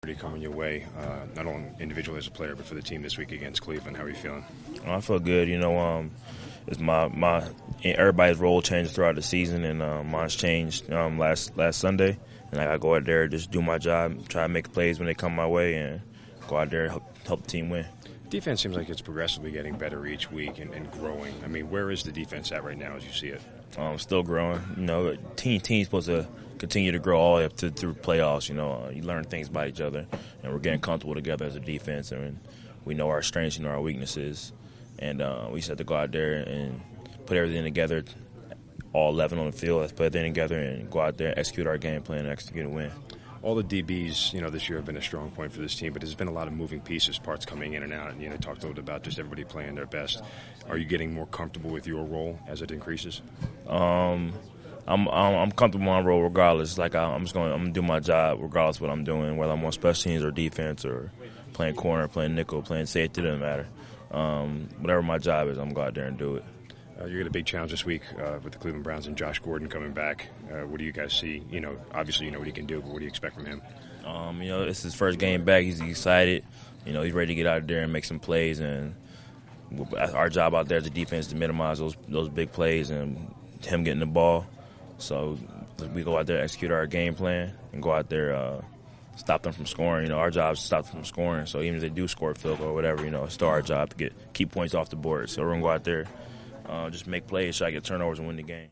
Coming your way, not only individually as a player, but for the team this week against Cleveland. How are you feeling? I feel good. It's my everybody's role changed throughout the season, and mine's changed last Sunday. And I got to go out there, just do my job, try to make plays when they come my way, and go out there and help the team win. Defense seems like it's progressively getting better each week and growing. I mean, where is the defense at right now as you see it? Still growing. Team's supposed to continue to grow all the way up through playoffs. You learn things about each other, and we're getting comfortable together as a defense, and we know our strengths, our weaknesses, and we just have to go out there and put everything together, all 11 on the field. Let's put everything together and go out there, execute our game plan, and execute a win. All the DBs, this year have been a strong point for this team, but there's been a lot of moving pieces, parts coming in and out. And, talked a little bit about just everybody playing their best. Are you getting more comfortable with your role as it increases? I'm comfortable in my role regardless. Like I'm gonna do my job regardless of what I'm doing, whether I'm on special teams or defense or playing corner, playing nickel, playing safety. It doesn't matter. Whatever my job is, I'm gonna go out there and do it. You got a big challenge this week with the Cleveland Browns and Josh Gordon coming back. What do you guys see? Obviously you know what he can do, but what do you expect from him? It's his first game back. He's excited. He's ready to get out there and make some plays. And our job out there as a defense to minimize those big plays and him getting the ball. So we go out there, execute our game plan, and go out there, stop them from scoring. Our job is to stop them from scoring. So even if they do score a field goal or whatever, it's still our job to keep points off the board. So we're going to go out there, just make plays, try to get turnovers and win the game.